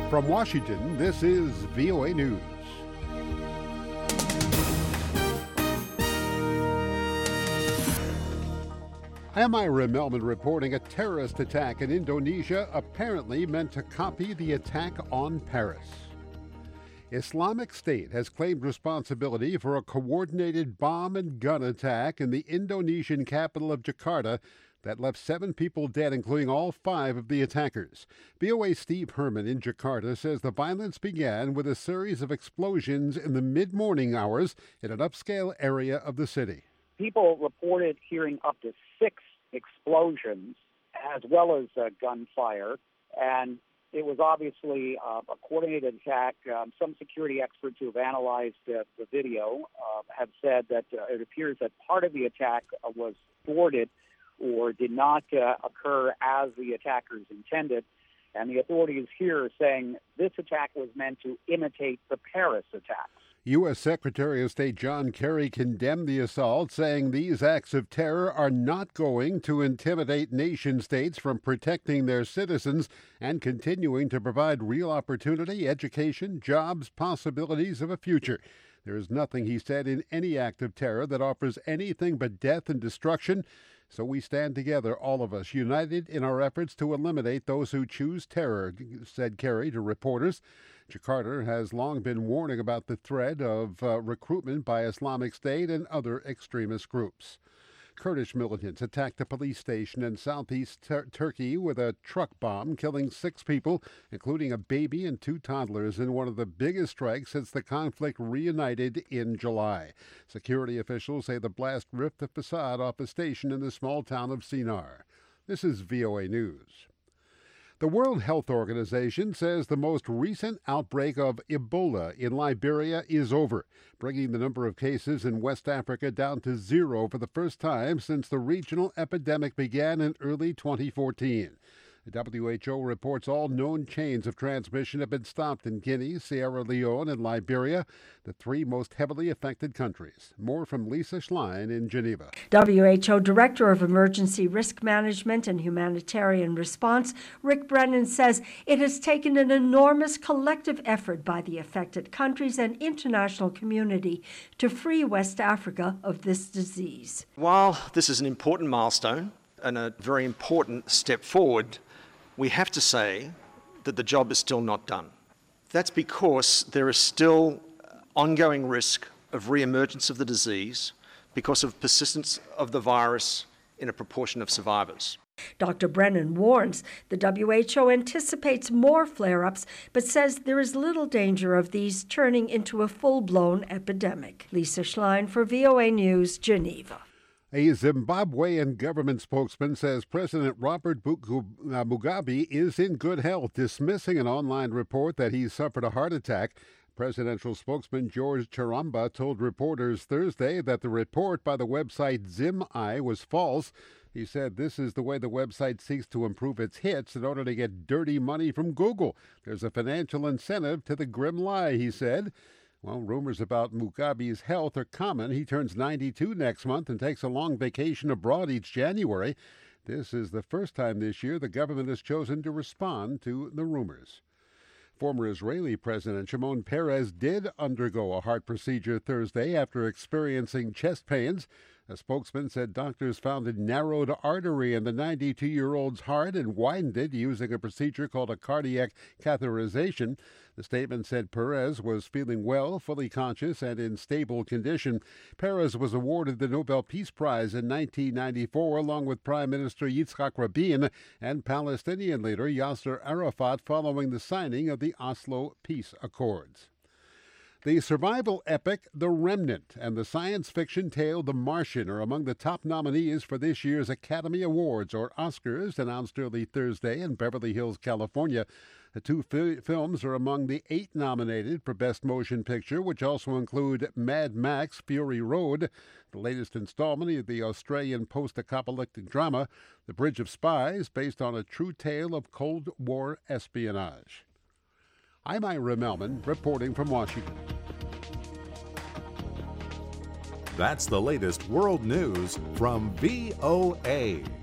From Washington, this is VOA News. I'm Ira Melman reporting a terrorist attack in Indonesia apparently meant to copy the attack on Paris. Islamic State has claimed responsibility for a coordinated bomb and gun attack in the Indonesian capital of Jakarta that left 7 people dead, including all 5 of the attackers. VOA's Steve Herman in Jakarta says the violence began with a series of explosions in the mid-morning hours in an upscale area of the city. People reported hearing up to 6 explosions as well as gunfire, and it was obviously a coordinated attack. Some security experts who have analyzed the video have said that it appears that part of the attack was thwarted or did not occur as the attackers intended. And the authorities here are saying this attack was meant to imitate the Paris attacks. U.S. Secretary of State John Kerry condemned the assault, saying these acts of terror are not going to intimidate nation-states from protecting their citizens and continuing to provide real opportunity, education, jobs, possibilities of a future. There is nothing, he said, in any act of terror that offers anything but death and destruction. So we stand together, all of us, united in our efforts to eliminate those who choose terror, said Kerry to reporters. Jakarta has long been warning about the threat of recruitment by Islamic State and other extremist groups. Kurdish militants attacked a police station in southeast Turkey with a truck bomb, killing 6 people, including a baby and 2 toddlers, in one of the biggest strikes since the conflict reunited in July. Security officials say the blast ripped the facade off a station in the small town of Sinar. This is VOA News. The World Health Organization says the most recent outbreak of Ebola in Liberia is over, bringing the number of cases in West Africa down to 0 for the first time since the regional epidemic began in early 2014. The WHO reports all known chains of transmission have been stopped in Guinea, Sierra Leone, and Liberia, the 3 most heavily affected countries. More from Lisa Schlein in Geneva. WHO Director of Emergency Risk Management and Humanitarian Response, Rick Brennan, says it has taken an enormous collective effort by the affected countries and international community to free West Africa of this disease. While this is an important milestone and a very important step forward, we have to say that the job is still not done. That's because there is still ongoing risk of re-emergence of the disease because of persistence of the virus in a proportion of survivors. Dr. Brennan warns the WHO anticipates more flare-ups, but says there is little danger of these turning into a full-blown epidemic. Lisa Schlein for VOA News, Geneva. A Zimbabwean government spokesman says President Robert Mugabe is in good health, dismissing an online report that he suffered a heart attack. Presidential spokesman George Charamba told reporters Thursday that the report by the website ZimEye was false. He said this is the way the website seeks to improve its hits in order to get dirty money from Google. There's a financial incentive to the grim lie, he said. Well, rumors about Mugabe's health are common. He turns 92 next month and takes a long vacation abroad each January. This is the first time this year the government has chosen to respond to the rumors. Former Israeli President Shimon Peres did undergo a heart procedure Thursday after experiencing chest pains. A spokesman said doctors found a narrowed artery in the 92-year-old's heart and widened it using a procedure called a cardiac catheterization. The statement said Perez was feeling well, fully conscious, and in stable condition. Perez was awarded the Nobel Peace Prize in 1994, along with Prime Minister Yitzhak Rabin and Palestinian leader Yasser Arafat, following the signing of the Oslo Peace Accords. The survival epic The Remnant and the science fiction tale The Martian are among the top nominees for this year's Academy Awards, or Oscars, announced early Thursday in Beverly Hills, California. The 2 films are among the 8 nominated for Best Motion Picture, which also include Mad Max: Fury Road, the latest installment of the Australian post-apocalyptic drama The Bridge of Spies, based on a true tale of Cold War espionage. I'm Ira Melman, reporting from Washington. That's the latest world news from VOA.